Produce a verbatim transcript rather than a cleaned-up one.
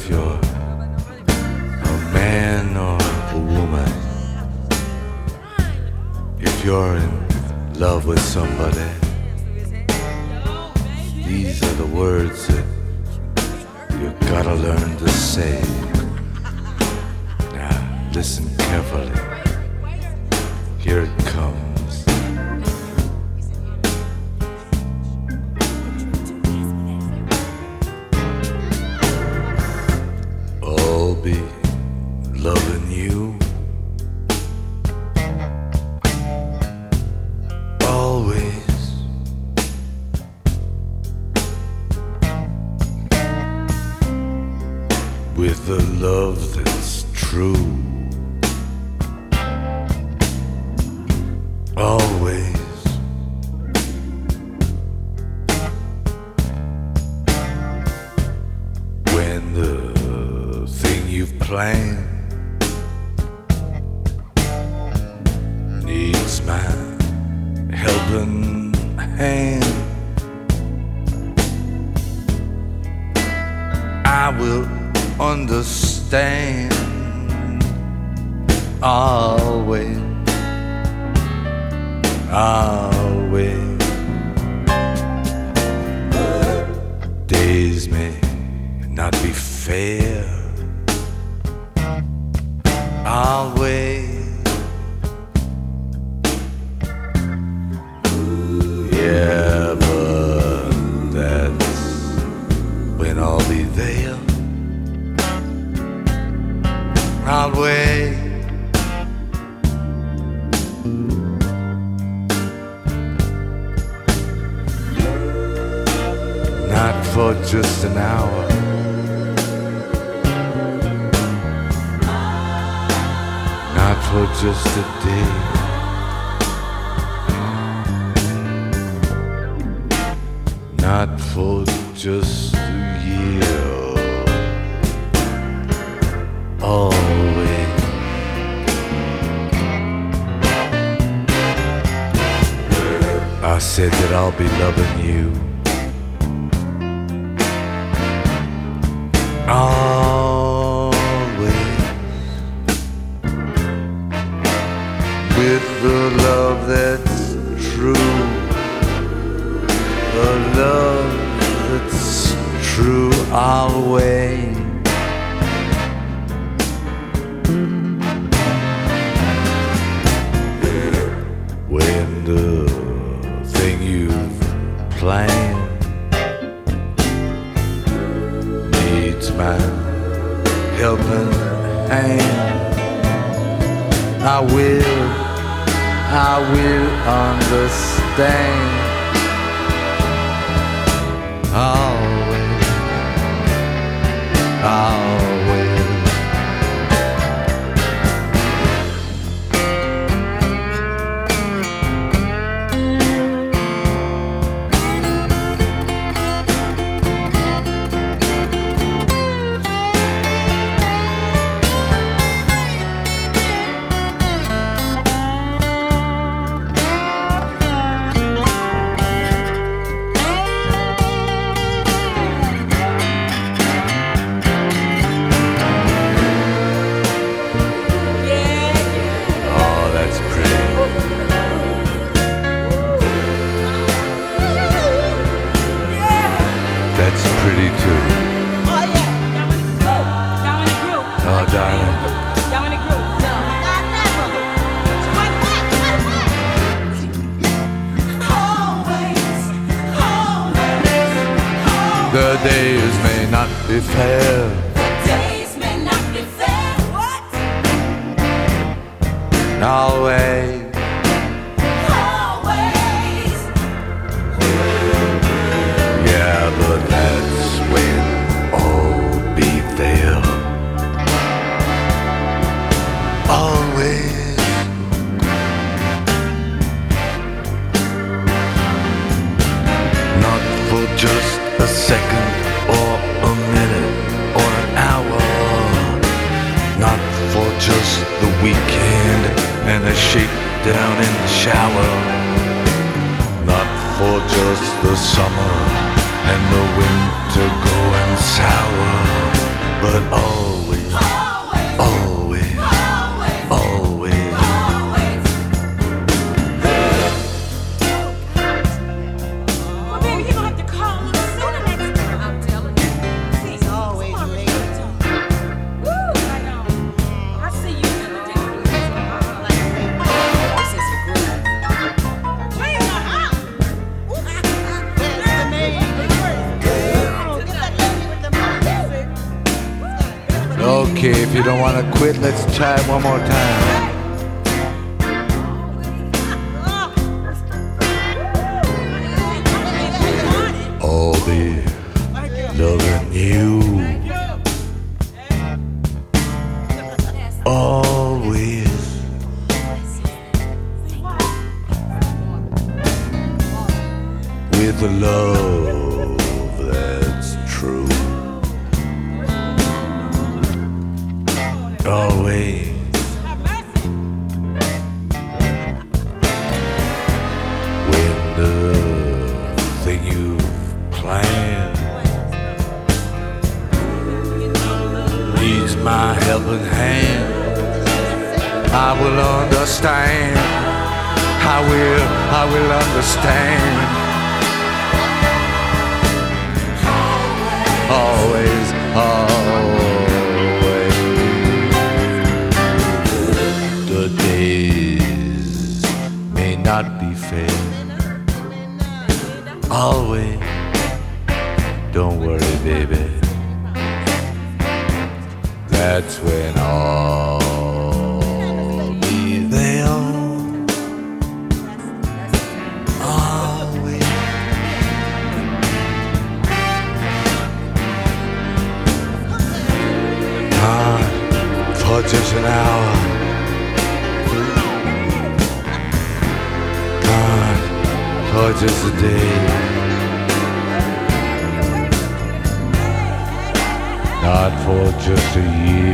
if you're a man or a woman, if you're in love with somebody, these are the words that you gotta learn to say. Now listen carefully. Here it comes. I'll be loving you always. With a love that's true. Always. When the thing you've planned needs my helping hand, I will understand. Always. Always. Days may not be fair. Always. Yeah, but that's when I'll be there. Always. Not for just an hour. Not for just a day. Not for just a year. Always. I said that I'll be loving you always, with the love that's true, the love that's true always. When the thing you've planned needs my helping hand, I will, I will understand. Always, always. That's pretty too. Oh yeah, Dominic Group. Dominic Group. Oh, darling. Dominic Group. Always, always, The days may not be fair. days may not be fair. What? Always. Always. Yeah, but that's when I'll be there. Always. Not for just a second or a minute or an hour. Not for just the weekend and a shakedown in the shower. Not for just the summer and the winter going sour, but always, always, always. Well, baby, you're gonna have to call me sooner next time. I'm telling you. He's always late. Woo, I know. I see you in the day. This is a groove. Wait a minute. That's the name. Get that lady with the money. Okay, if you don't want to quit, let's try it one more time. I'll be loving you always, with a love that's true. Always. When the thing you've planned needs my helping hand, I will understand. I will, I will understand. Always, always. The days may not be fair. Always. Don't worry, baby. That's when I'll be there. Always. Not for just an hour. Not for just a day. Not for just a year.